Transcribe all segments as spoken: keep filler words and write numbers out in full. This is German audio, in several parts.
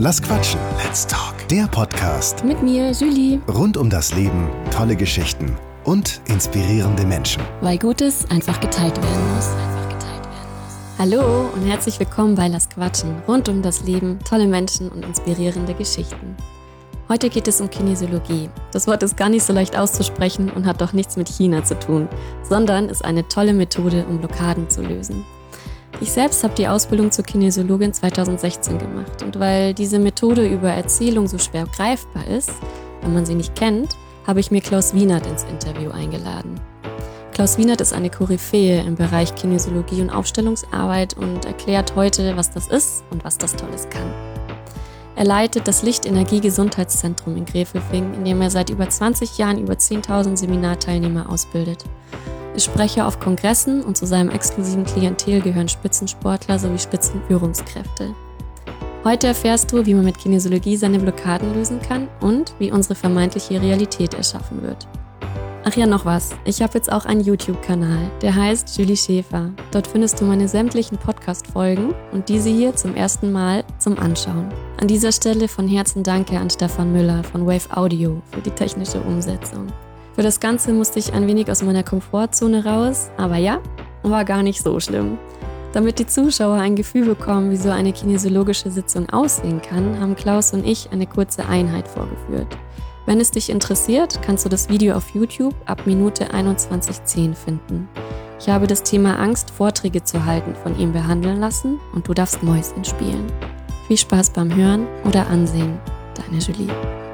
Lass quatschen. Let's talk. Der Podcast. Mit mir, Julie. Rund um das Leben, tolle Geschichten und inspirierende Menschen. Weil Gutes einfach geteilt werden muss. Einfach geteilt werden muss. Hallo und herzlich willkommen bei Lass quatschen. Rund um das Leben, tolle Menschen und inspirierende Geschichten. Heute geht es um Kinesiologie. Das Wort ist gar nicht so leicht auszusprechen und hat doch nichts mit China zu tun, sondern ist eine tolle Methode, um Blockaden zu lösen. Ich selbst habe die Ausbildung zur Kinesiologin zweitausendsechzehn gemacht und weil diese Methode über Erzählung so schwer greifbar ist, wenn man sie nicht kennt, habe ich mir Klaus Wienert ins Interview eingeladen. Klaus Wienert ist eine Koryphäe im Bereich Kinesiologie und Aufstellungsarbeit und erklärt heute, was das ist und was das Tolles kann. Er leitet das Lichtenergie-Gesundheitszentrum in Gräfelfing, in dem er seit über zwanzig Jahren über zehntausend Seminarteilnehmer ausbildet. Ist Sprecher auf Kongressen und zu seinem exklusiven Klientel gehören Spitzensportler sowie Spitzenführungskräfte. Heute erfährst du, wie man mit Kinesiologie seine Blockaden lösen kann und wie unsere vermeintliche Realität erschaffen wird. Ach ja, noch was. Ich habe jetzt auch einen YouTube-Kanal, der heißt Julie Schäfer. Dort findest du meine sämtlichen Podcast-Folgen und diese hier zum ersten Mal zum Anschauen. An dieser Stelle von Herzen danke an Stefan Müller von Wave Audio für die technische Umsetzung. Für das Ganze musste ich ein wenig aus meiner Komfortzone raus, aber ja, war gar nicht so schlimm. Damit die Zuschauer ein Gefühl bekommen, wie so eine kinesiologische Sitzung aussehen kann, haben Klaus und ich eine kurze Einheit vorgeführt. Wenn es dich interessiert, kannst du das Video auf YouTube ab Minute einundzwanzig zehn finden. Ich habe das Thema Angst, Vorträge zu halten, von ihm behandeln lassen und du darfst Mäuschen spielen. Viel Spaß beim Hören oder Ansehen. Deine Julie.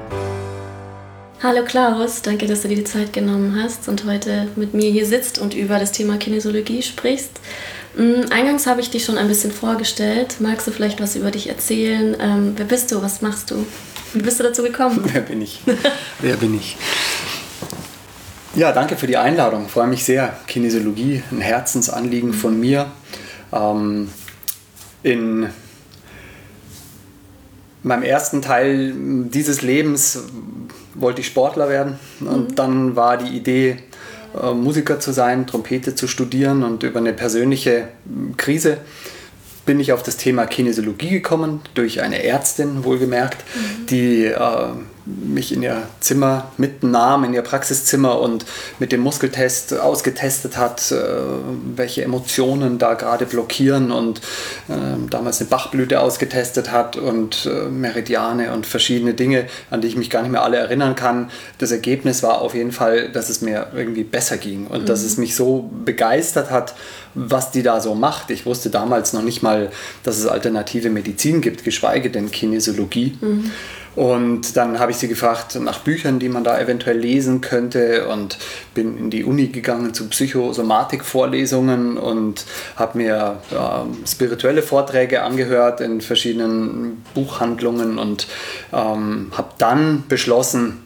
Hallo Klaus, danke, dass du dir die Zeit genommen hast und heute mit mir hier sitzt und über das Thema Kinesiologie sprichst. Eingangs habe ich dich schon ein bisschen vorgestellt. Magst du vielleicht was über dich erzählen? Ähm, wer bist du? Was machst du? Wie bist du dazu gekommen? Wer bin ich? Wer bin ich? Ja, danke für die Einladung. Ich freue mich sehr. Kinesiologie, ein Herzensanliegen von mir. Ähm, in meinem ersten Teil dieses Lebens wollte ich Sportler werden und mhm. dann war die Idee, äh, Musiker zu sein, Trompete zu studieren und über eine persönliche Krise bin ich auf das Thema Kinesiologie gekommen, durch eine Ärztin wohlgemerkt, mhm. die äh, mich in ihr Zimmer mitnahm, in ihr Praxiszimmer und mit dem Muskeltest ausgetestet hat, äh, welche Emotionen da gerade blockieren und äh, damals eine Bachblüte ausgetestet hat und äh, Meridiane und verschiedene Dinge, an die ich mich gar nicht mehr alle erinnern kann. Das Ergebnis war auf jeden Fall, dass es mir irgendwie besser ging und mhm. dass es mich so begeistert hat, was die da so macht. Ich wusste damals noch nicht mal, dass es alternative Medizin gibt, geschweige denn Kinesiologie. Mhm. Und dann habe ich sie gefragt nach Büchern, die man da eventuell lesen könnte und bin in die Uni gegangen zu Psychosomatik-Vorlesungen und habe mir ja, spirituelle Vorträge angehört in verschiedenen Buchhandlungen und ähm, habe dann beschlossen,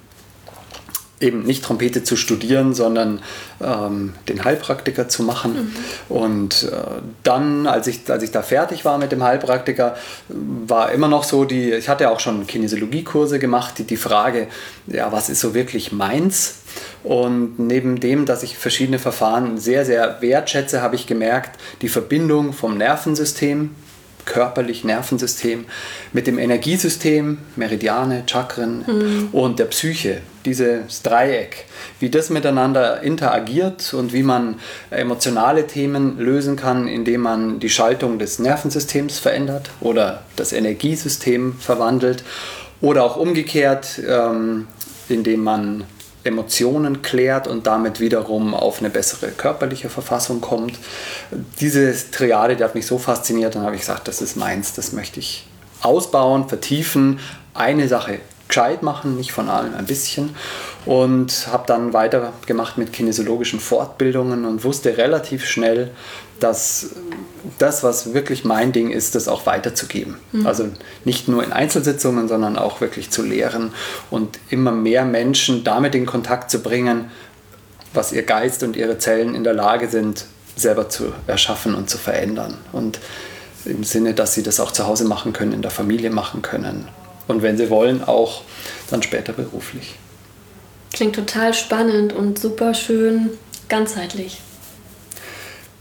eben nicht Trompete zu studieren, sondern ähm, den Heilpraktiker zu machen. Mhm. Und äh, dann, als ich, als ich da fertig war mit dem Heilpraktiker, war immer noch so die, ich hatte auch schon Kinesiologiekurse gemacht, die, die Frage, ja, was ist so wirklich meins? Und neben dem, dass ich verschiedene Verfahren sehr, sehr wertschätze, habe ich gemerkt, die Verbindung vom Nervensystem, körperlich Nervensystem, mit dem Energiesystem, Meridiane, Chakren mhm. und der Psyche, dieses Dreieck, wie das miteinander interagiert und wie man emotionale Themen lösen kann, indem man die Schaltung des Nervensystems verändert oder das Energiesystem verwandelt oder auch umgekehrt, ähm, indem man Emotionen klärt und damit wiederum auf eine bessere körperliche Verfassung kommt. Diese Triade, die hat mich so fasziniert, dann habe ich gesagt, das ist meins, das möchte ich ausbauen, vertiefen, eine Sache gescheit machen, nicht von allem ein bisschen und habe dann weitergemacht mit kinesiologischen Fortbildungen und wusste relativ schnell, dass das, was wirklich mein Ding ist, das auch weiterzugeben. Mhm. Also nicht nur in Einzelsitzungen, sondern auch wirklich zu lehren und immer mehr Menschen damit in Kontakt zu bringen, was ihr Geist und ihre Zellen in der Lage sind, selber zu erschaffen und zu verändern. Und im Sinne, dass sie das auch zu Hause machen können, in der Familie machen können. Und wenn sie wollen, auch dann später beruflich. Klingt total spannend und super schön ganzheitlich.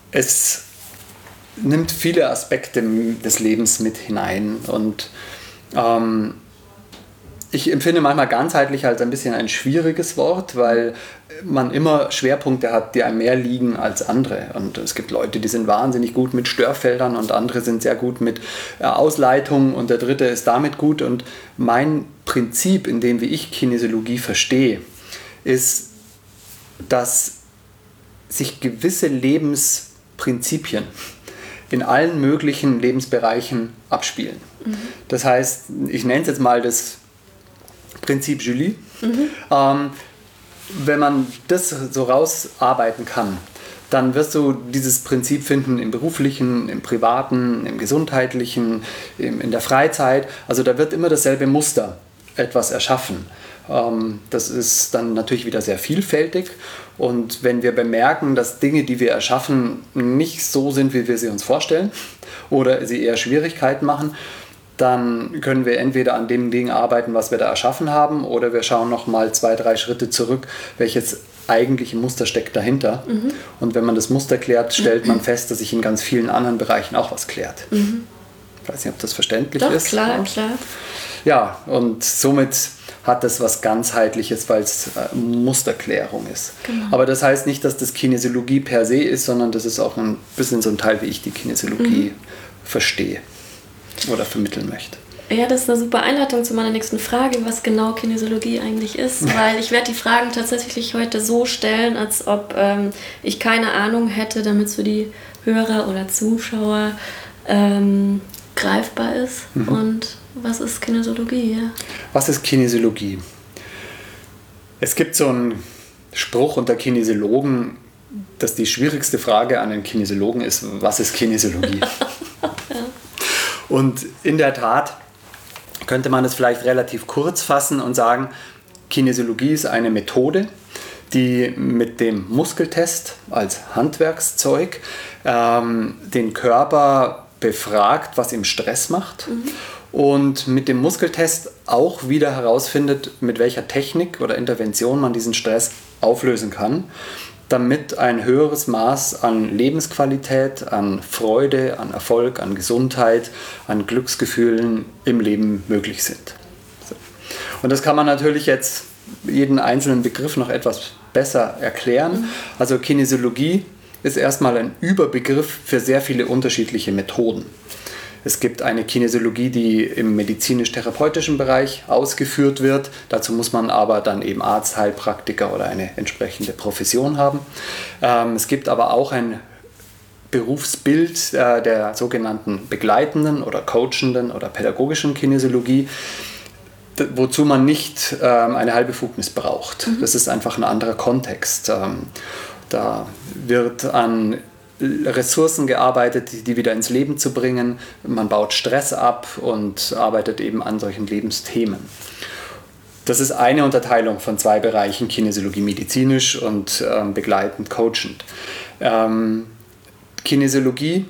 Es nimmt viele Aspekte des Lebens mit hinein und Ähm, ich empfinde manchmal ganzheitlich als ein bisschen ein schwieriges Wort, weil man immer Schwerpunkte hat, die einem mehr liegen als andere. Und es gibt Leute, die sind wahnsinnig gut mit Störfeldern und andere sind sehr gut mit Ausleitung und der dritte ist damit gut. Und mein Prinzip, in dem wie ich Kinesiologie verstehe, ist, dass sich gewisse Lebensprinzipien in allen möglichen Lebensbereichen abspielen. Mhm. Das heißt, ich nenne es jetzt mal das Prinzip Julie. Mhm. Ähm, wenn man das so rausarbeiten kann, dann wirst du dieses Prinzip finden im beruflichen, im privaten, im gesundheitlichen, im, in der Freizeit. Also da wird immer dasselbe Muster etwas erschaffen. Ähm, das ist dann natürlich wieder sehr vielfältig. Und wenn wir bemerken, dass Dinge, die wir erschaffen, nicht so sind, wie wir sie uns vorstellen oder sie eher Schwierigkeiten machen, dann können wir entweder an dem Ding arbeiten, was wir da erschaffen haben, oder wir schauen noch mal zwei, drei Schritte zurück, welches eigentliche Muster steckt dahinter. Mhm. Und wenn man das Muster klärt, stellt man fest, dass sich in ganz vielen anderen Bereichen auch was klärt. Mhm. Ich weiß nicht, ob das verständlich Doch, ist. Klar, ja. klar. Ja, und somit hat das was Ganzheitliches, weil es äh, Musterklärung ist. Genau. Aber das heißt nicht, dass das Kinesiologie per se ist, sondern das ist auch ein bisschen so ein Teil, wie ich die Kinesiologie mhm. verstehe oder vermitteln möchte. Ja, das ist eine super Einleitung zu meiner nächsten Frage, was genau Kinesiologie eigentlich ist, weil ich werde die Fragen tatsächlich heute so stellen, als ob ähm, ich keine Ahnung hätte, damit es für die Hörer oder Zuschauer ähm, greifbar ist. Mhm. Und was ist Kinesiologie? Ja? Was ist Kinesiologie? Es gibt so einen Spruch unter Kinesiologen, dass die schwierigste Frage an einen Kinesiologen ist, was ist Kinesiologie? Ja. Und in der Tat könnte man es vielleicht relativ kurz fassen und sagen, Kinesiologie ist eine Methode, die mit dem Muskeltest als Handwerkszeug ähm, den Körper befragt, was ihm Stress macht. Mhm. Und mit dem Muskeltest auch wieder herausfindet, mit welcher Technik oder Intervention man diesen Stress auflösen kann, damit ein höheres Maß an Lebensqualität, an Freude, an Erfolg, an Gesundheit, an Glücksgefühlen im Leben möglich sind. So. Und das kann man natürlich jetzt jeden einzelnen Begriff noch etwas besser erklären. Mhm. Also Kinesiologie ist erstmal ein Überbegriff für sehr viele unterschiedliche Methoden. Es gibt eine Kinesiologie, die im medizinisch-therapeutischen Bereich ausgeführt wird. Dazu muss man aber dann eben Arzt, Heilpraktiker oder eine entsprechende Profession haben. Ähm, es gibt aber auch ein Berufsbild äh, der sogenannten begleitenden oder coachenden oder pädagogischen Kinesiologie, d- wozu man nicht ähm, eine Heilbefugnis braucht. Mhm. Das ist einfach ein anderer Kontext. Ähm, da wird an Ressourcen gearbeitet, die wieder ins Leben zu bringen. Man baut Stress ab und arbeitet eben an solchen Lebensthemen. Das ist eine Unterteilung von zwei Bereichen, Kinesiologie medizinisch und ähm, begleitend coachend. Ähm, Kinesiologie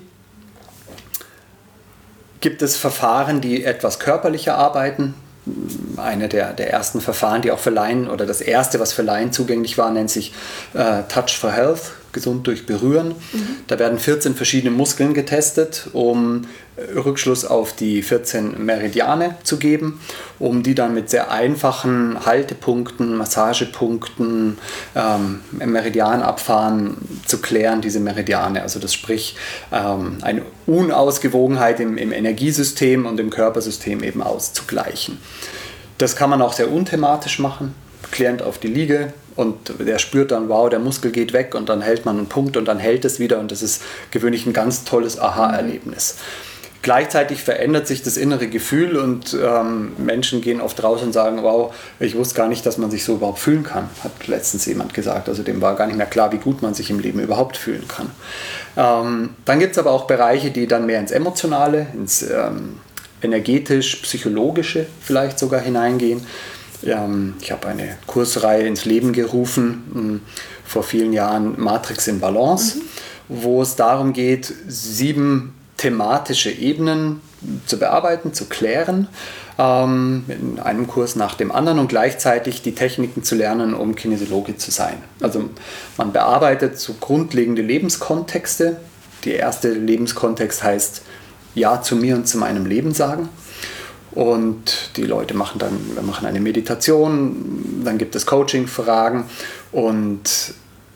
gibt es Verfahren, die etwas körperlicher arbeiten. Eine der, der ersten Verfahren, die auch für Laien, oder das erste, was für Laien zugänglich war, nennt sich äh, Touch for Health, gesund durch Berühren. Mhm. Da werden vierzehn verschiedene Muskeln getestet, um Rückschluss auf die vierzehn Meridiane zu geben, um die dann mit sehr einfachen Haltepunkten, Massagepunkten, ähm, Meridianabfahren zu klären, diese Meridiane. Also das sprich ähm, eine Unausgewogenheit im, im Energiesystem und im Körpersystem eben auszugleichen. Das kann man auch sehr unthematisch machen. Klient auf die Liege und der spürt dann, wow, der Muskel geht weg, und dann hält man einen Punkt und dann hält es wieder, und das ist gewöhnlich ein ganz tolles Aha-Erlebnis. Mhm. Gleichzeitig verändert sich das innere Gefühl, und ähm, Menschen gehen oft raus und sagen, wow, ich wusste gar nicht, dass man sich so überhaupt fühlen kann, hat letztens jemand gesagt. Also dem war gar nicht mehr klar, wie gut man sich im Leben überhaupt fühlen kann. Ähm, dann gibt es aber auch Bereiche, die dann mehr ins Emotionale, ins ähm, energetisch-psychologische vielleicht sogar hineingehen. Ich habe eine Kursreihe ins Leben gerufen, vor vielen Jahren, Matrix in Balance, mhm. wo es darum geht, sieben thematische Ebenen zu bearbeiten, zu klären, ähm, in einem Kurs nach dem anderen, und gleichzeitig die Techniken zu lernen, um Kinesiologe zu sein. Also man bearbeitet so grundlegende Lebenskontexte. Der erste Lebenskontext heißt Ja zu mir und zu meinem Leben sagen. Und die Leute machen dann, wir machen eine Meditation, dann gibt es Coaching-Fragen. Und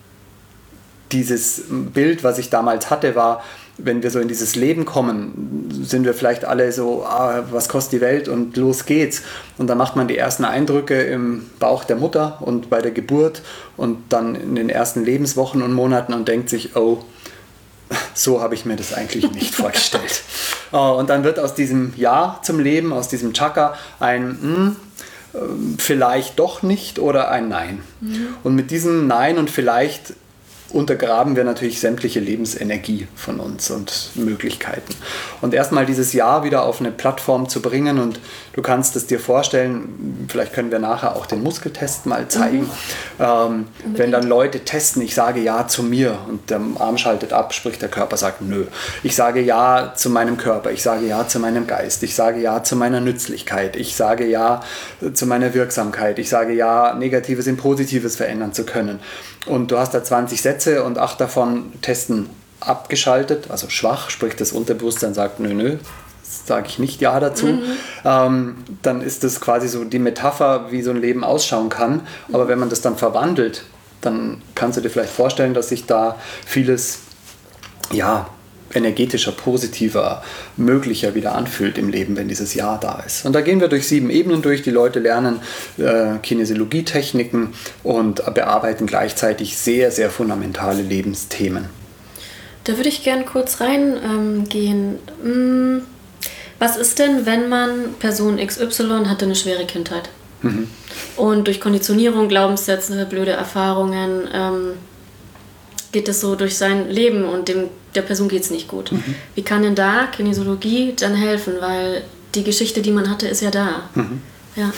dieses Bild, was ich damals hatte, war, wenn wir so in dieses Leben kommen, sind wir vielleicht alle so, ah, was kostet die Welt und los geht's. Und dann macht man die ersten Eindrücke im Bauch der Mutter und bei der Geburt und dann in den ersten Lebenswochen und Monaten und denkt sich, oh, so habe ich mir das eigentlich nicht vorgestellt. Und dann wird aus diesem Ja zum Leben, aus diesem Chaka ein hm, vielleicht doch nicht oder ein Nein. Mhm. Und mit diesem Nein und vielleicht untergraben wir natürlich sämtliche Lebensenergie von uns und Möglichkeiten. Und erstmal dieses Ja wieder auf eine Plattform zu bringen und du kannst es dir vorstellen, vielleicht können wir nachher auch den Muskeltest mal zeigen, mhm. ähm, wenn dann Leute testen, ich sage Ja zu mir und der Arm schaltet ab, sprich der Körper sagt Nö. Ich sage Ja zu meinem Körper, ich sage Ja zu meinem Geist, ich sage Ja zu meiner Nützlichkeit, ich sage Ja zu meiner Wirksamkeit, ich sage Ja, Negatives in Positives verändern zu können. Und du hast da zwanzig Sätze und acht davon testen abgeschaltet, also schwach, sprich das Unterbewusstsein sagt, nö, nö, sage ich nicht Ja dazu. Mhm. Ähm, dann ist das quasi so die Metapher, wie so ein Leben ausschauen kann. Aber wenn man das dann verwandelt, dann kannst du dir vielleicht vorstellen, dass sich da vieles, ja, energetischer, positiver, möglicher wieder anfühlt im Leben, wenn dieses Ja da ist. Und da gehen wir durch sieben Ebenen durch. Die Leute lernen äh, Kinesiologietechniken und bearbeiten gleichzeitig sehr, sehr fundamentale Lebensthemen. Da würde ich gern kurz reingehen. Ähm, was ist denn, wenn man Person X Y hatte eine schwere Kindheit? Mhm. Und durch Konditionierung, Glaubenssätze, blöde Erfahrungen ähm, geht es so durch sein Leben und dem, der Person geht es nicht gut. Mhm. Wie kann denn da Kinesiologie dann helfen? Weil die Geschichte, die man hatte, ist ja da. Mhm. Ja.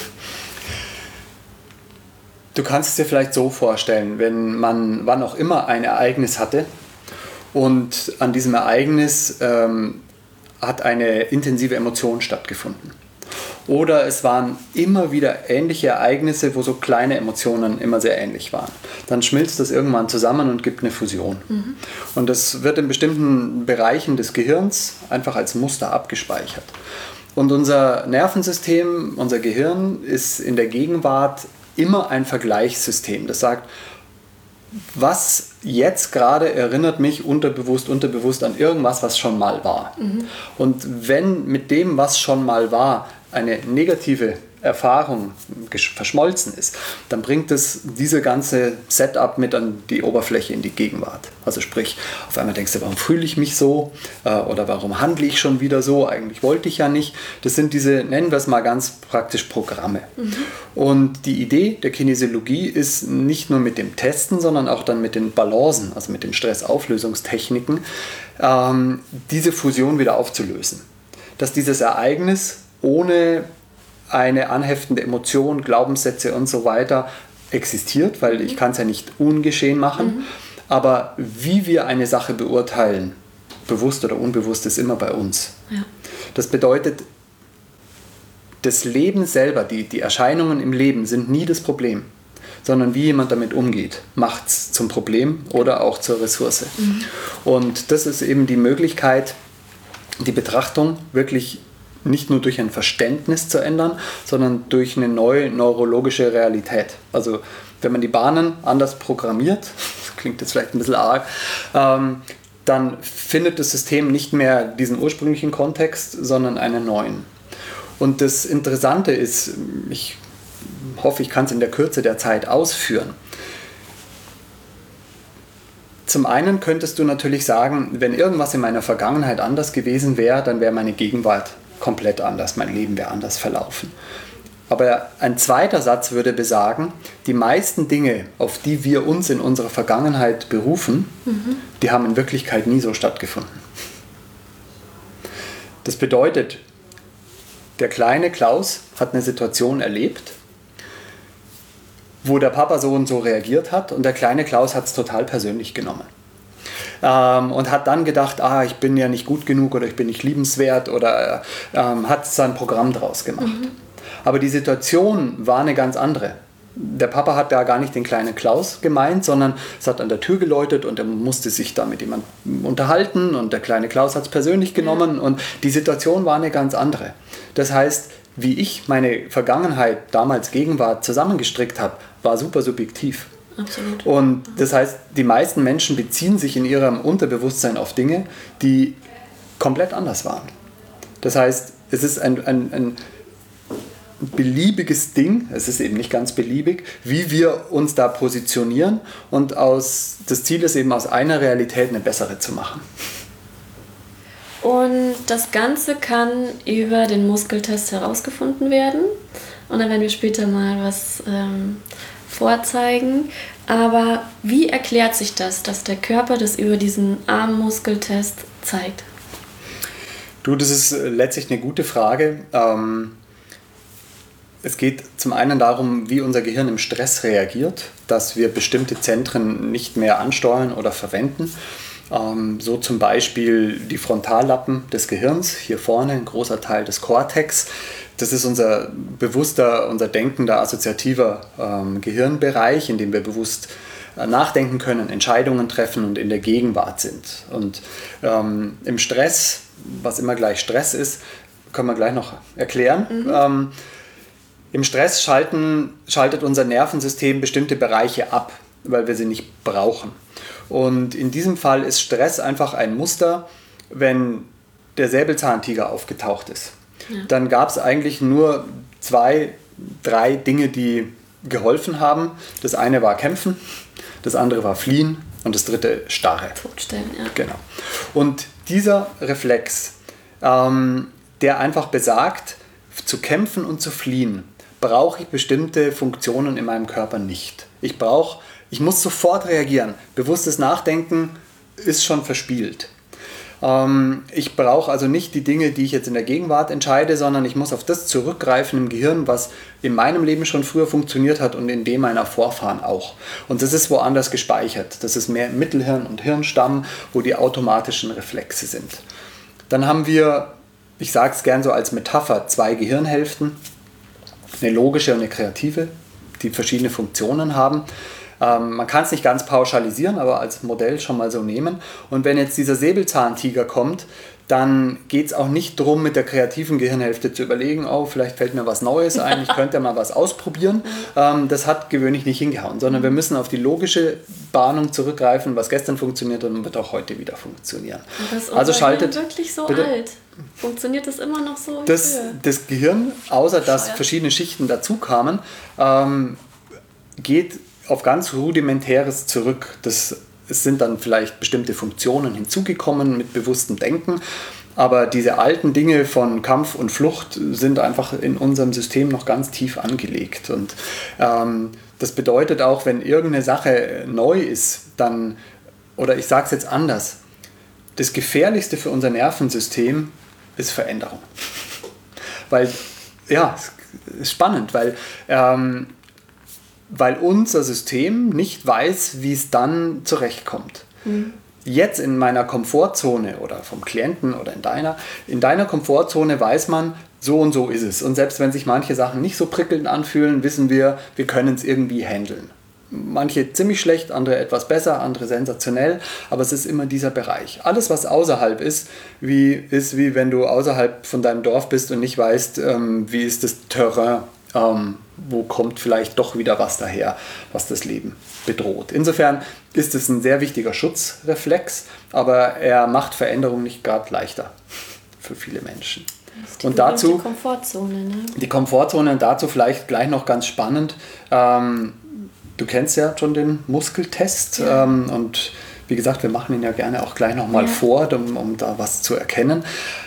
Du kannst es dir vielleicht so vorstellen, wenn man wann auch immer ein Ereignis hatte und an diesem Ereignis ähm, hat eine intensive Emotion stattgefunden. Oder es waren immer wieder ähnliche Ereignisse, wo so kleine Emotionen immer sehr ähnlich waren. Dann schmilzt das irgendwann zusammen und gibt eine Fusion. Mhm. Und das wird in bestimmten Bereichen des Gehirns einfach als Muster abgespeichert. Und unser Nervensystem, unser Gehirn ist in der Gegenwart immer ein Vergleichssystem. Das sagt, was jetzt gerade erinnert mich unterbewusst, unterbewusst an irgendwas, was schon mal war. Mhm. Und wenn mit dem, was schon mal war, eine negative Erfahrung verschmolzen ist, dann bringt es diese ganze Setup mit an die Oberfläche in die Gegenwart. Also sprich, auf einmal denkst du, warum fühle ich mich so? Oder warum handle ich schon wieder so? Eigentlich wollte ich ja nicht. Das sind diese, nennen wir es mal ganz praktisch, Programme. Mhm. Und die Idee der Kinesiologie ist nicht nur mit dem Testen, sondern auch dann mit den Balancen, also mit den Stressauflösungstechniken, ähm, diese Fusion wieder aufzulösen. Dass dieses Ereignis ohne eine anheftende Emotion, Glaubenssätze und so weiter existiert, weil ich kann es ja nicht ungeschehen machen. Mhm. Aber wie wir eine Sache beurteilen, bewusst oder unbewusst, ist immer bei uns. Ja. Das bedeutet, das Leben selber, die, die Erscheinungen im Leben sind nie das Problem, sondern wie jemand damit umgeht, macht es zum Problem oder auch zur Ressource. Mhm. Und das ist eben die Möglichkeit, die Betrachtung wirklich nicht nur durch ein Verständnis zu ändern, sondern durch eine neue neurologische Realität. Also wenn man die Bahnen anders programmiert, das klingt jetzt vielleicht ein bisschen arg, ähm, dann findet das System nicht mehr diesen ursprünglichen Kontext, sondern einen neuen. Und das Interessante ist, ich hoffe, ich kann es in der Kürze der Zeit ausführen. Zum einen könntest du natürlich sagen, wenn irgendwas in meiner Vergangenheit anders gewesen wäre, dann wäre meine Gegenwart komplett anders, mein Leben wäre anders verlaufen. Aber ein zweiter Satz würde besagen, die meisten Dinge, auf die wir uns in unserer Vergangenheit berufen, mhm. die haben in Wirklichkeit nie so stattgefunden. Das bedeutet, der kleine Klaus hat eine Situation erlebt, wo der Papa so und so reagiert hat und der kleine Klaus hat es total persönlich genommen. Ähm, und hat dann gedacht, ah, ich bin ja nicht gut genug oder ich bin nicht liebenswert oder ähm, hat sein Programm draus gemacht. Mhm. Aber die Situation war eine ganz andere. Der Papa hat da gar nicht den kleinen Klaus gemeint, sondern es hat an der Tür geläutet und er musste sich da mit jemandem unterhalten und der kleine Klaus hat es persönlich genommen und die Situation war eine ganz andere. Das heißt, wie ich meine Vergangenheit, damals Gegenwart zusammengestrickt habe, war super subjektiv. Absolut. Und das heißt, die meisten Menschen beziehen sich in ihrem Unterbewusstsein auf Dinge, die komplett anders waren. Das heißt, es ist ein, ein, ein beliebiges Ding, es ist eben nicht ganz beliebig, wie wir uns da positionieren und aus, das Ziel ist eben, aus einer Realität eine bessere zu machen. Und das Ganze kann über den Muskeltest herausgefunden werden. Und dann werden wir später mal was ähm, vorzeigen. Aber wie erklärt sich das, dass der Körper das über diesen Armmuskeltest zeigt? Du, das ist letztlich eine gute Frage. Ähm, es geht zum einen darum, wie unser Gehirn im Stress reagiert, dass wir bestimmte Zentren nicht mehr ansteuern oder verwenden. Ähm, so zum Beispiel die Frontallappen des Gehirns, hier vorne ein großer Teil des Kortex. Das ist unser bewusster, unser denkender, assoziativer ähm, Gehirnbereich, in dem wir bewusst äh, nachdenken können, Entscheidungen treffen und in der Gegenwart sind. Und ähm, im Stress, was immer gleich Stress ist, können wir gleich noch erklären. Mhm. Ähm, Im Stress schalten, schaltet unser Nervensystem bestimmte Bereiche ab, weil wir sie nicht brauchen. Und in diesem Fall ist Stress einfach ein Muster, wenn der Säbelzahntiger aufgetaucht ist. Ja. Dann gab es eigentlich nur zwei, drei Dinge, die geholfen haben. Das eine war Kämpfen, das andere war Fliehen und das dritte Starre. Totstellen, ja. Genau. Und dieser Reflex, ähm, der einfach besagt, zu kämpfen und zu fliehen, brauche ich bestimmte Funktionen in meinem Körper nicht. Ich brauche Ich muss sofort reagieren. Bewusstes Nachdenken ist schon verspielt. Ähm, ich brauche also nicht die Dinge, die ich jetzt in der Gegenwart entscheide, sondern ich muss auf das zurückgreifen im Gehirn, was in meinem Leben schon früher funktioniert hat und in dem meiner Vorfahren auch. Und das ist woanders gespeichert. Das ist mehr im Mittelhirn und Hirnstamm, wo die automatischen Reflexe sind. Dann haben wir, ich sage es gern so als Metapher, zwei Gehirnhälften. Eine logische und eine kreative, die verschiedene Funktionen haben. Ähm, man kann es nicht ganz pauschalisieren, aber als Modell schon mal so nehmen. Und wenn jetzt dieser Säbelzahntiger kommt, dann geht es auch nicht darum, mit der kreativen Gehirnhälfte zu überlegen, oh, vielleicht fällt mir was Neues ein, ich könnte mal was ausprobieren. Ähm, das hat gewöhnlich nicht hingehauen, sondern wir müssen auf die logische Bahnung zurückgreifen, was gestern funktioniert und wird auch heute wieder funktionieren. Und das also schaltet wirklich so bitte, alt. Funktioniert das immer noch so? Das, das Gehirn, außer dass Scheuer. verschiedene Schichten dazu kamen, ähm, geht auf ganz Rudimentäres zurück. Das Es sind dann vielleicht bestimmte Funktionen hinzugekommen mit bewusstem Denken, aber diese alten Dinge von Kampf und Flucht sind einfach in unserem System noch ganz tief angelegt. Und ähm, das bedeutet auch, wenn irgendeine Sache neu ist, dann, oder ich sage es jetzt anders, das Gefährlichste für unser Nervensystem ist Veränderung. Weil, ja, es ist spannend, weil ähm, weil unser System nicht weiß, wie es dann zurechtkommt. Mhm. Jetzt in meiner Komfortzone oder vom Klienten oder in deiner, in deiner Komfortzone weiß man, so und so ist es. Und selbst wenn sich manche Sachen nicht so prickelnd anfühlen, wissen wir, wir können es irgendwie handeln. Manche ziemlich schlecht, andere etwas besser, andere sensationell, aber es ist immer dieser Bereich. Alles, was außerhalb ist, wie, ist wie wenn du außerhalb von deinem Dorf bist und nicht weißt, ähm, wie ist das Terrain, ähm, wo kommt vielleicht doch wieder was daher, was das Leben bedroht. Insofern ist es ein sehr wichtiger Schutzreflex, aber er macht Veränderung nicht gerade leichter für viele Menschen. Das ist die und dazu die Komfortzone, ne? Die Komfortzone und dazu vielleicht gleich noch ganz spannend. Ähm, du kennst ja schon den Muskeltest ja. ähm, und wie gesagt, wir machen ihn ja gerne auch gleich nochmal ja. vor, um, um da was zu erkennen.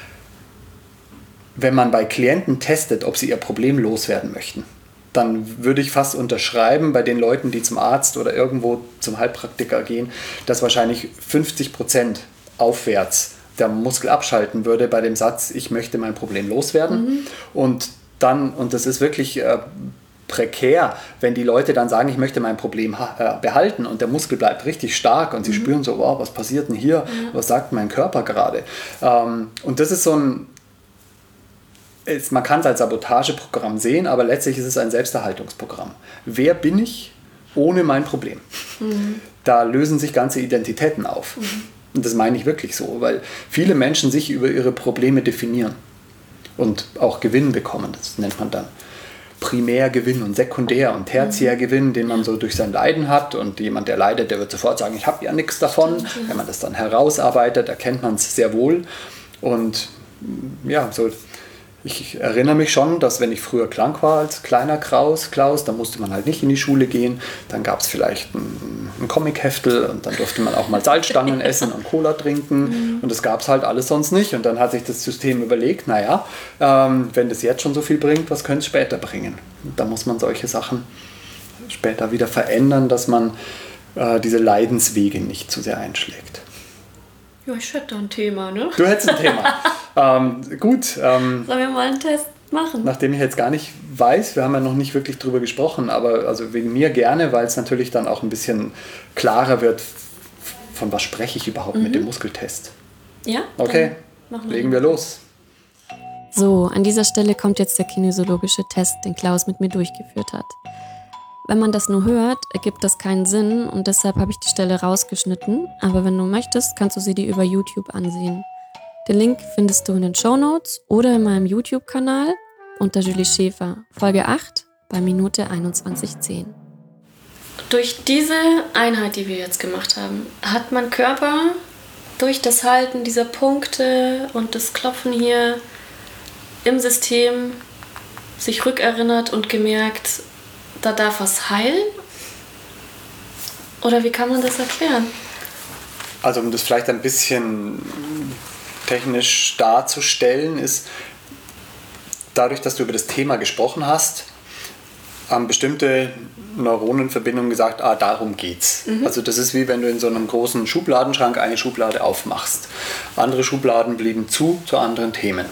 Wenn man bei Klienten testet, ob sie ihr Problem loswerden möchten, dann würde ich fast unterschreiben bei den Leuten, die zum Arzt oder irgendwo zum Heilpraktiker gehen, dass wahrscheinlich fünfzig Prozent aufwärts der Muskel abschalten würde bei dem Satz, ich möchte mein Problem loswerden. Mhm. Und dann, und das ist wirklich äh, prekär, wenn die Leute dann sagen, ich möchte mein Problem ha- äh, behalten und der Muskel bleibt richtig stark und sie mhm. spüren so, wow, was passiert denn hier? Mhm. Was sagt mein Körper gerade? Ähm, und das ist so ein Ist, man kann es als Sabotageprogramm sehen, aber letztlich ist es ein Selbsterhaltungsprogramm. Wer bin ich ohne mein Problem? Mhm. Da lösen sich ganze Identitäten auf. Mhm. Und das meine ich wirklich so, weil viele Menschen sich über ihre Probleme definieren. und auch Gewinn bekommen. Das nennt man dann Primärgewinn und Sekundär- und Tertiärgewinn, den man so durch sein Leiden hat. Und jemand, der leidet, der wird sofort sagen, ich habe ja nichts davon. Stimmt, ja. Wenn man das dann herausarbeitet, erkennt man es sehr wohl. Und ja, so... Ich erinnere mich schon, dass wenn ich früher krank war als kleiner Klaus, Klaus, dann musste man halt nicht in die Schule gehen. Dann gab es vielleicht ein, ein Comicheftel und dann durfte man auch mal Salzstangen essen und Cola trinken. Mhm. Und das gab es halt alles sonst nicht. Und dann hat sich das System überlegt, naja, ähm, wenn das jetzt schon so viel bringt, was könnte es später bringen? Und da muss man solche Sachen später wieder verändern, dass man äh, diese Leidenswege nicht zu sehr einschlägt. Ja, ich hätte da ein Thema, ne? Du hättest ein Thema. ähm, gut. Ähm, Sollen wir mal einen Test machen? Nachdem ich jetzt gar nicht weiß, wir haben ja noch nicht wirklich drüber gesprochen, aber also wegen mir gerne, weil es natürlich dann auch ein bisschen klarer wird, von was spreche ich überhaupt mhm. mit dem Muskeltest. Ja? Okay, legen wir los. So, an dieser Stelle kommt jetzt der kinesiologische Test, den Klaus mit mir durchgeführt hat. Wenn man das nur hört, ergibt das keinen Sinn und deshalb habe ich die Stelle rausgeschnitten. Aber wenn du möchtest, kannst du sie dir über YouTube ansehen. Den Link findest du in den Shownotes oder in meinem YouTube-Kanal unter Julie Schäfer, Folge acht bei Minute einundzwanzig zehn. Durch diese Einheit, die wir jetzt gemacht haben, hat mein Körper durch das Halten dieser Punkte und das Klopfen hier im System sich rückerinnert und gemerkt, da darf was heilen? Oder wie kann man das erklären? Also um das vielleicht ein bisschen technisch darzustellen, ist dadurch, dass du über das Thema gesprochen hast, haben bestimmte Neuronenverbindungen gesagt, ah, darum geht's. Mhm. Also das ist wie wenn du in so einem großen Schubladenschrank eine Schublade aufmachst. Andere Schubladen blieben zu, zu anderen Themen.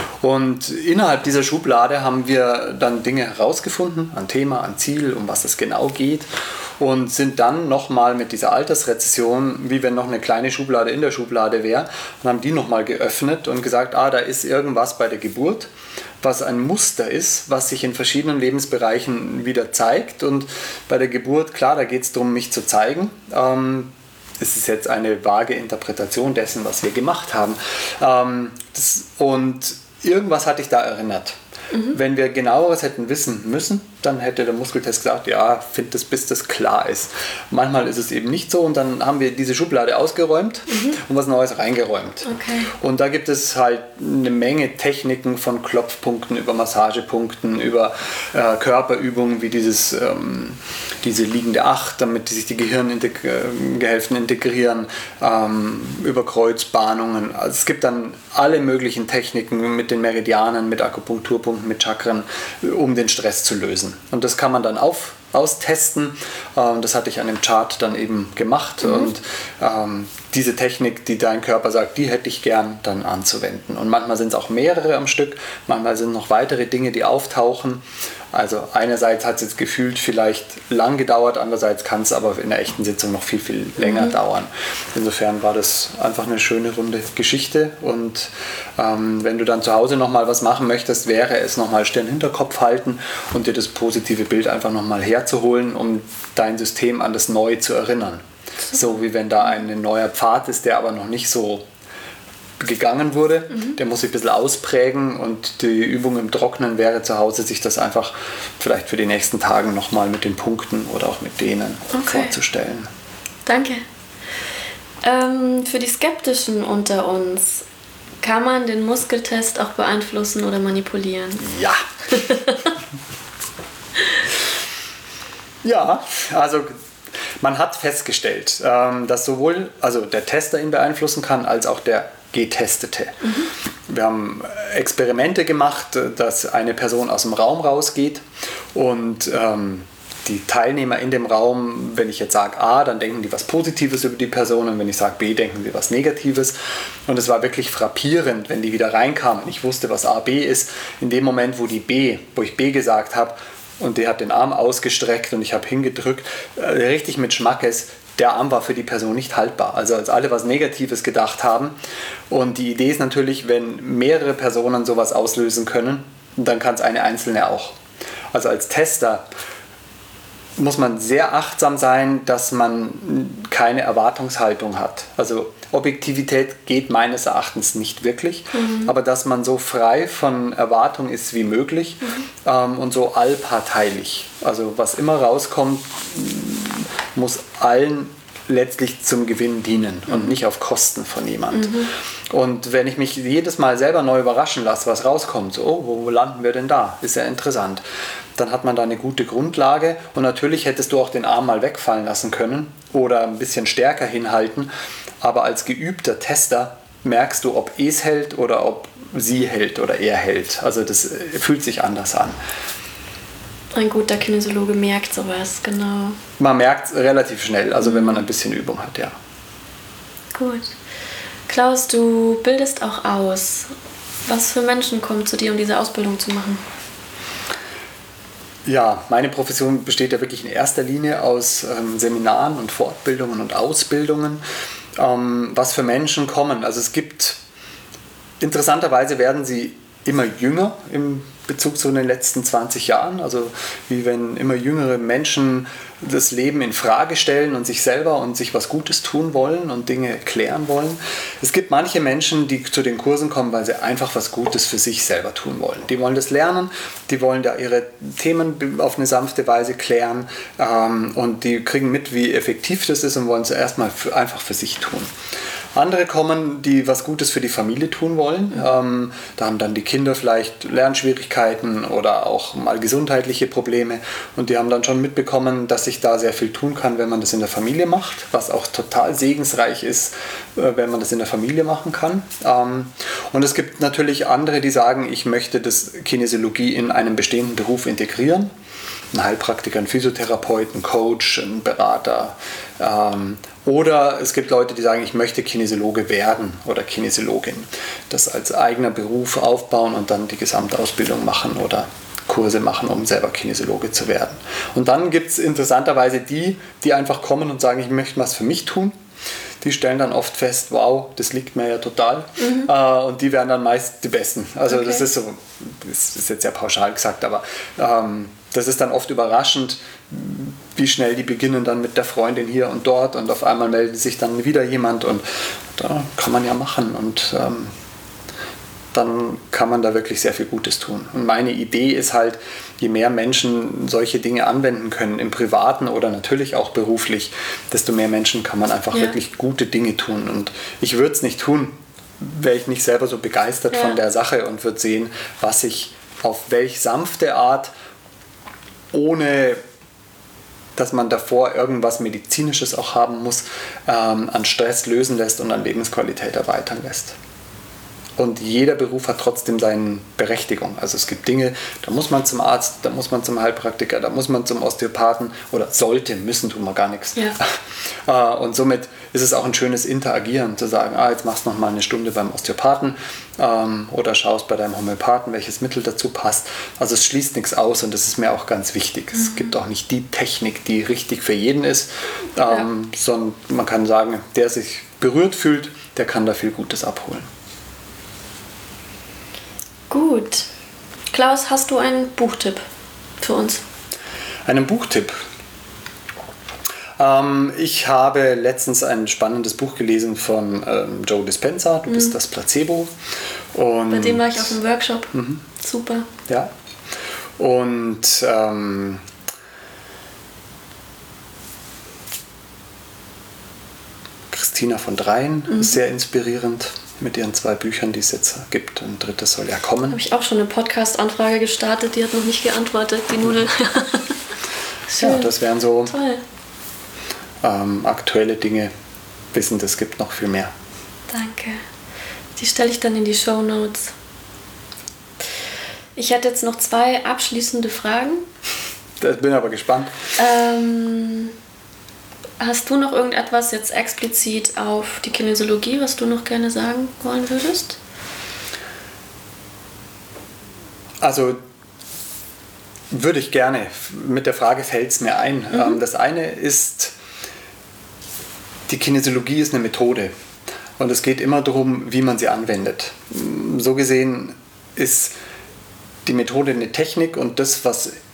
Und innerhalb dieser Schublade haben wir dann Dinge herausgefunden, ein Thema, ein Ziel, um was es genau geht. Und sind dann nochmal mit dieser Altersrezession, wie wenn noch eine kleine Schublade in der Schublade wäre, und haben die nochmal geöffnet und gesagt, ah, da ist irgendwas bei der Geburt, was ein Muster ist, was sich in verschiedenen Lebensbereichen wieder zeigt. Und bei der Geburt, klar, da geht es darum, mich zu zeigen. Ähm, es ist jetzt eine vage Interpretation dessen, was wir gemacht haben. Ähm, das, und irgendwas hat dich da erinnert. Mhm. Wenn wir genaueres hätten wissen müssen, dann hätte der Muskeltest gesagt, ja, find das, bis das klar ist. Manchmal ist es eben nicht so und dann haben wir diese Schublade ausgeräumt mhm. und was Neues reingeräumt. Okay. Und da gibt es halt eine Menge Techniken von Klopfpunkten über Massagepunkten, über äh, Körperübungen wie dieses, ähm, diese liegende Acht, damit sich die Gehirngehälften integrieren, ähm, über Kreuzbahnungen. Also es gibt dann alle möglichen Techniken mit den Meridianen, mit Akupunkturpunkten, mit Chakren, um den Stress zu lösen. Und das kann man dann auf, austesten. Ähm, das hatte ich an dem Chart dann eben gemacht. Mhm. Und ähm, diese Technik, die dein Körper sagt, die hätte ich gern dann anzuwenden. Und manchmal sind es auch mehrere am Stück, manchmal sind noch weitere Dinge, die auftauchen. Also einerseits hat es jetzt gefühlt vielleicht lang gedauert, andererseits kann es aber in der echten Sitzung noch viel, viel länger mhm. dauern. Insofern war das einfach eine schöne runde Geschichte und ähm, wenn du dann zu Hause nochmal was machen möchtest, wäre es nochmal Stirn Hinterkopf halten und dir das positive Bild einfach nochmal herzuholen, um dein System an das Neue zu erinnern. So wie wenn da ein neuer Pfad ist, der aber noch nicht so gegangen wurde, mhm. der muss sich ein bisschen ausprägen und die Übung im Trocknen wäre zu Hause, sich das einfach vielleicht für die nächsten Tage nochmal mit den Punkten oder auch mit denen okay. vorzustellen. Danke. Ähm, für die Skeptischen unter uns, kann man den Muskeltest auch beeinflussen oder manipulieren? Ja. Ja, also man hat festgestellt, dass sowohl also der Tester ihn beeinflussen kann, als auch der Getestete. Mhm. Wir haben Experimente gemacht, dass eine Person aus dem Raum rausgeht und ähm, die Teilnehmer in dem Raum, wenn ich jetzt sage A, dann denken die was Positives über die Person und wenn ich sage B, denken sie was Negatives. Und es war wirklich frappierend, wenn die wieder reinkamen. Ich wusste, was A, B ist. In dem Moment, wo die B, wo ich B gesagt habe und die hat den Arm ausgestreckt und ich habe hingedrückt, äh, richtig mit Schmackes, der Arm war für die Person nicht haltbar. Also als alle was Negatives gedacht haben. Und die Idee ist natürlich, wenn mehrere Personen sowas auslösen können, dann kann es eine einzelne auch. Also als Tester muss man sehr achtsam sein, dass man keine Erwartungshaltung hat. Also Objektivität geht meines Erachtens nicht wirklich, mhm. aber dass man so frei von Erwartung ist wie möglich mhm. ähm, und so allparteilich. Also was immer rauskommt, muss allen letztlich zum Gewinn dienen und nicht auf Kosten von jemand. Mhm. Und wenn ich mich jedes Mal selber neu überraschen lasse, was rauskommt, so, oh, wo landen wir denn da? Ist ja interessant. Dann hat man da eine gute Grundlage und natürlich hättest du auch den Arm mal wegfallen lassen können oder ein bisschen stärker hinhalten, aber als geübter Tester merkst du, ob es hält oder ob sie hält oder er hält. Also das fühlt sich anders an. Ein guter Kinesiologe merkt sowas, genau. Man merkt es relativ schnell, also mhm. wenn man ein bisschen Übung hat, ja. Gut. Klaus, du bildest auch aus. Was für Menschen kommen zu dir, um diese Ausbildung zu machen? Ja, meine Profession besteht ja wirklich in erster Linie aus ähm, Seminaren und Fortbildungen und Ausbildungen. Ähm, was für Menschen kommen? Also es gibt, interessanterweise werden sie immer jünger im Bezug zu den letzten zwanzig Jahren. Also wie wenn immer jüngere Menschen das Leben in Frage stellen und sich selber und sich was Gutes tun wollen und Dinge klären wollen. Es gibt manche Menschen, die zu den Kursen kommen, weil sie einfach was Gutes für sich selber tun wollen. Die wollen das lernen, die wollen da ihre Themen auf eine sanfte Weise klären ähm, und die kriegen mit, wie effektiv das ist und wollen es erstmal für, einfach für sich tun. Andere kommen, die was Gutes für die Familie tun wollen. Ähm, da haben dann die Kinder vielleicht Lernschwierigkeiten oder auch mal gesundheitliche Probleme. Und die haben dann schon mitbekommen, dass sich da sehr viel tun kann, wenn man das in der Familie macht. Was auch total segensreich ist, äh, wenn man das in der Familie machen kann. Ähm, und es gibt natürlich andere, die sagen, ich möchte das Kinesiologie in einen bestehenden Beruf integrieren. Ein Heilpraktiker, ein Physiotherapeut, ein Coach, ein Berater. Ähm, oder es gibt Leute, die sagen, ich möchte Kinesiologe werden oder Kinesiologin. Das als eigener Beruf aufbauen und dann die Gesamtausbildung machen oder Kurse machen, um selber Kinesiologe zu werden. Und dann gibt es interessanterweise die, die einfach kommen und sagen, ich möchte was für mich tun. Die stellen dann oft fest, wow, das liegt mir ja total. Mhm. Äh, und die werden dann meist die Besten. Also okay. das ist so, das ist jetzt sehr pauschal gesagt, aber ähm, das ist dann oft überraschend, wie schnell die beginnen dann mit der Freundin hier und dort und auf einmal meldet sich dann wieder jemand und da kann man ja machen und ähm, dann kann man da wirklich sehr viel Gutes tun. Und meine Idee ist halt, je mehr Menschen solche Dinge anwenden können, im Privaten oder natürlich auch beruflich, desto mehr Menschen kann man einfach ja. wirklich gute Dinge tun. Und ich würde es nicht tun, wäre ich nicht selber so begeistert ja. von der Sache und würde sehen, was ich auf welch sanfte Art, ohne dass man davor irgendwas Medizinisches auch haben muss, ähm, an Stress lösen lässt und an Lebensqualität erweitern lässt. Und jeder Beruf hat trotzdem seine Berechtigung. Also es gibt Dinge, da muss man zum Arzt, da muss man zum Heilpraktiker, da muss man zum Osteopathen oder sollte, müssen tun wir gar nichts. Ja. Und somit ist es auch ein schönes Interagieren, zu sagen, ah, jetzt machst du noch mal eine Stunde beim Osteopathen ähm, oder schaust bei deinem Homöopathen, welches Mittel dazu passt. Also es schließt nichts aus und das ist mir auch ganz wichtig. Mhm. Es gibt auch nicht die Technik, die richtig für jeden ist, ähm, ja. sondern man kann sagen, der sich berührt fühlt, der kann da viel Gutes abholen. Gut. Klaus, hast du einen Buchtipp für uns? Einen Buchtipp? Ähm, ich habe letztens ein spannendes Buch gelesen von ähm, Joe Dispenza, Du mhm. bist das Placebo. Und bei dem war ich auf dem Workshop. Mhm. Super. Ja. Und ähm, Christina von Dreien mhm. ist sehr inspirierend. Mit ihren zwei Büchern, die es jetzt gibt. Ein drittes soll ja kommen. Habe ich auch schon eine Podcast-Anfrage gestartet, die hat noch nicht geantwortet, die Nudel. Ja, das wären so ähm, aktuelle Dinge. Wissen, es gibt noch viel mehr. Danke. Die stelle ich dann in die Shownotes. Ich hätte jetzt noch zwei abschließende Fragen. Ich bin aber gespannt. Ähm... Hast du noch irgendetwas jetzt explizit auf die Kinesiologie, was du noch gerne sagen wollen würdest? Also würde ich gerne. Mit der Frage fällt es mir ein. Mhm. Das eine ist, die Kinesiologie ist eine Methode und es geht immer darum, wie man sie anwendet. So gesehen ist die Methode eine Technik und das, was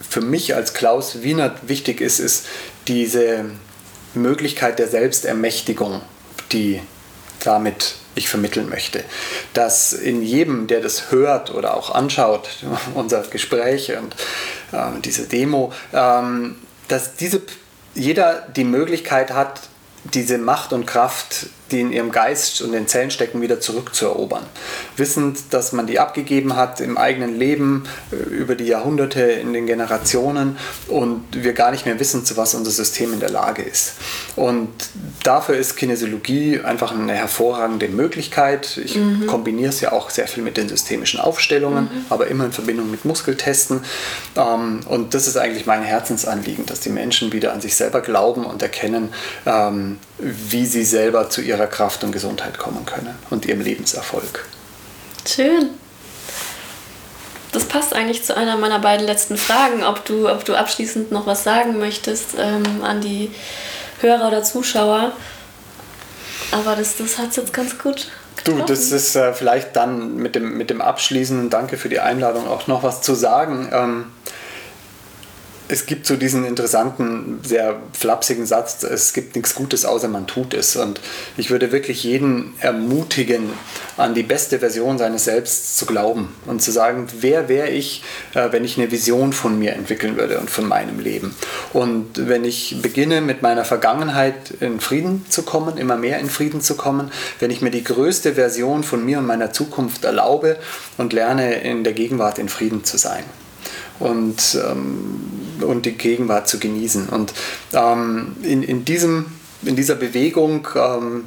für mich als Klaus Wienert wichtig ist, ist diese Möglichkeit der Selbstermächtigung, die damit ich vermitteln möchte. Dass in jedem, der das hört oder auch anschaut, unser Gespräch und äh, diese Demo, ähm, dass diese, jeder die Möglichkeit hat, diese Macht und Kraft, die in ihrem Geist und den Zellen stecken, wieder zurückzuerobern. Wissend, dass man die abgegeben hat im eigenen Leben, über die Jahrhunderte, in den Generationen und wir gar nicht mehr wissen, zu was unser System in der Lage ist. Und dafür ist Kinesiologie einfach eine hervorragende Möglichkeit. Ich mhm. kombiniere es ja auch sehr viel mit den systemischen Aufstellungen, mhm. aber immer in Verbindung mit Muskeltesten. Und das ist eigentlich mein Herzensanliegen, dass die Menschen wieder an sich selber glauben und erkennen, wie sie selber zu ihrer Kraft und Gesundheit kommen können und ihrem Lebenserfolg. Schön. Das passt eigentlich zu einer meiner beiden letzten Fragen, ob du, ob du abschließend noch was sagen möchtest ähm, an die Hörer oder Zuschauer. Aber das, das hat es jetzt ganz gut getroffen. Du, das ist äh, vielleicht dann mit dem, mit dem abschließenden Danke für die Einladung auch noch was zu sagen. Ähm, Es gibt so diesen interessanten, sehr flapsigen Satz, es gibt nichts Gutes, außer man tut es. Und ich würde wirklich jeden ermutigen, an die beste Version seines Selbst zu glauben und zu sagen, wer wäre ich, wenn ich eine Vision von mir entwickeln würde und von meinem Leben. Und wenn ich beginne, mit meiner Vergangenheit in Frieden zu kommen, immer mehr in Frieden zu kommen, wenn ich mir die größte Version von mir und meiner Zukunft erlaube und lerne, in der Gegenwart in Frieden zu sein. Und, ähm, und die Gegenwart zu genießen. Und ähm, in, in, diesem, in dieser Bewegung ähm,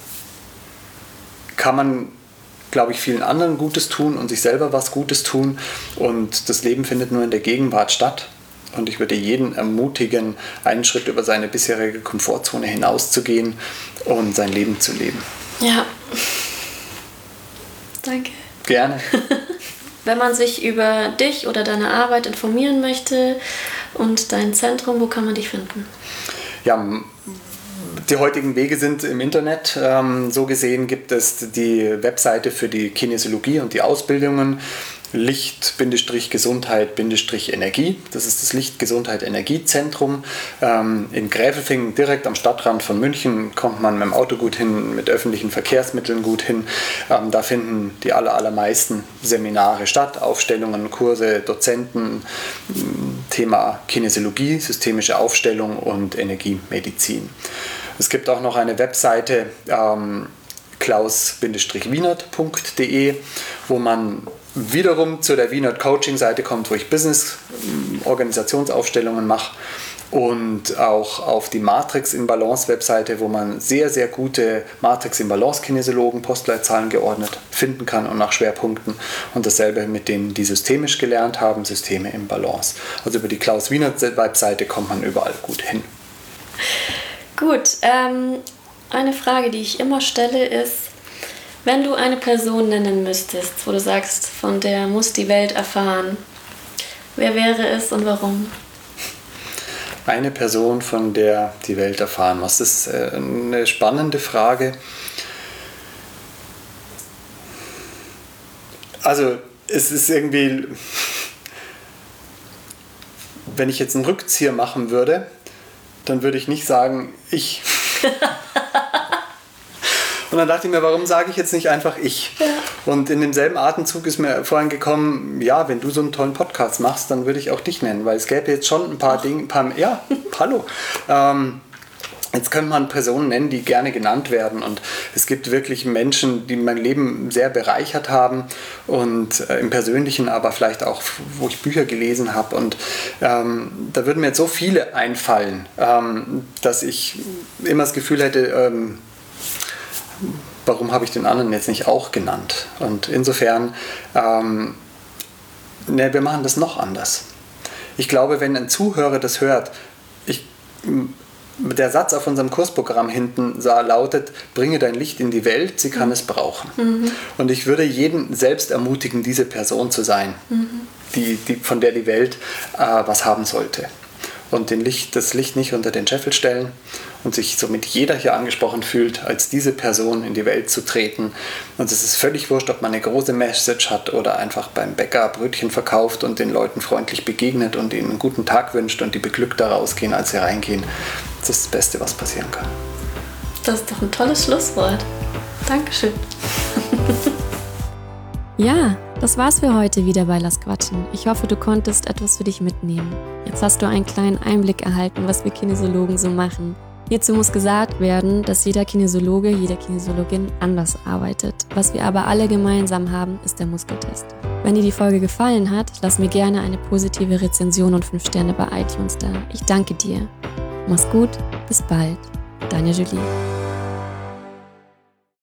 kann man, glaube ich, vielen anderen Gutes tun und sich selber was Gutes tun. Und das Leben findet nur in der Gegenwart statt. Und ich würde jeden ermutigen, einen Schritt über seine bisherige Komfortzone hinauszugehen und sein Leben zu leben. Ja. Danke. Gerne. Wenn man sich über dich oder deine Arbeit informieren möchte und dein Zentrum, wo kann man dich finden? Ja, die heutigen Wege sind im Internet. Ähm, so gesehen gibt es die Webseite für die Kinesiologie und die Ausbildungen. Licht-Gesundheit-Energie. Das ist das Licht-Gesundheit-Energie-Zentrum. Ähm, in Gräfelfing, direkt am Stadtrand von München, kommt man mit dem Auto gut hin, mit öffentlichen Verkehrsmitteln gut hin. Ähm, da finden die aller, allermeisten Seminare statt, Aufstellungen, Kurse, Dozenten, Thema Kinesiologie, systemische Aufstellung und Energiemedizin. Es gibt auch noch eine Webseite, ähm, klaus wienert punkt de, wo man wiederum zu der Wienert Coaching Seite kommt, wo ich Business-Organisationsaufstellungen mache, und auch auf die Matrix in Balance Webseite, wo man sehr, sehr gute Matrix in Balance Kinesiologen, Postleitzahlen geordnet finden kann und nach Schwerpunkten, und dasselbe mit denen, die systemisch gelernt haben, Systeme in Balance. Also über die Klaus Wienert Webseite kommt man überall gut hin. Gut, ähm, eine Frage, die ich immer stelle, ist, wenn du eine Person nennen müsstest, wo du sagst, von der muss die Welt erfahren, wer wäre es und warum? Eine Person, von der die Welt erfahren muss. Das ist eine spannende Frage. Also es ist irgendwie, wenn ich jetzt einen Rückzieher machen würde, dann würde ich nicht sagen, ich. Und dann dachte ich mir, warum sage ich jetzt nicht einfach ich? Ja. Und in demselben Atemzug ist mir vorhin gekommen, ja, wenn du so einen tollen Podcast machst, dann würde ich auch dich nennen, weil es gäbe jetzt schon ein paar Dinge, ein paar, ja, hallo. Ähm, jetzt könnte man Personen nennen, die gerne genannt werden, und es gibt wirklich Menschen, die mein Leben sehr bereichert haben und äh, im Persönlichen, aber vielleicht auch, wo ich Bücher gelesen habe, und ähm, da würden mir jetzt so viele einfallen, ähm, dass ich immer das Gefühl hätte, ähm, warum habe ich den anderen jetzt nicht auch genannt? Und insofern, ähm, ne, wir machen das noch anders. Ich glaube, wenn ein Zuhörer das hört, ich, der Satz auf unserem Kursprogramm hinten sah, lautet, bringe dein Licht in die Welt, sie kann mhm. es brauchen. Mhm. Und ich würde jeden selbst ermutigen, diese Person zu sein, mhm. die, die, von der die Welt äh, was haben sollte. und den Licht, das Licht nicht unter den Scheffel stellen und sich somit jeder hier angesprochen fühlt, als diese Person in die Welt zu treten. Und es ist völlig wurscht, ob man eine große Message hat oder einfach beim Bäcker Brötchen verkauft und den Leuten freundlich begegnet und ihnen einen guten Tag wünscht und die beglückter rausgehen, als sie reingehen. Das ist das Beste, was passieren kann. Das ist doch ein tolles Schlusswort. Dankeschön. Ja, das war's für heute wieder bei Lass Quatschen. Ich hoffe, du konntest etwas für dich mitnehmen. Jetzt hast du einen kleinen Einblick erhalten, was wir Kinesiologen so machen. Hierzu muss gesagt werden, dass jeder Kinesiologe, jede Kinesiologin anders arbeitet. Was wir aber alle gemeinsam haben, ist der Muskeltest. Wenn dir die Folge gefallen hat, lass mir gerne eine positive Rezension und fünf Sterne bei iTunes da. Ich danke dir. Mach's gut, bis bald. Deine Julie.